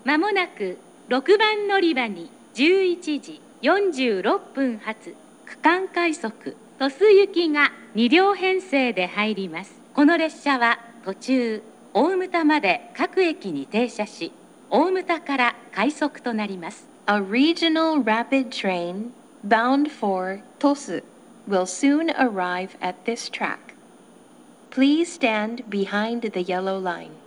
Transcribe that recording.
まもなく6番乗り場に11時46分発区間快速鳥栖行きが2両編成で入ります。この列車は途中大牟田まで各駅に停車し、大牟田から快速となります。 A regional rapid train bound for Tosu will soon arrive at this track. Please stand behind the yellow line.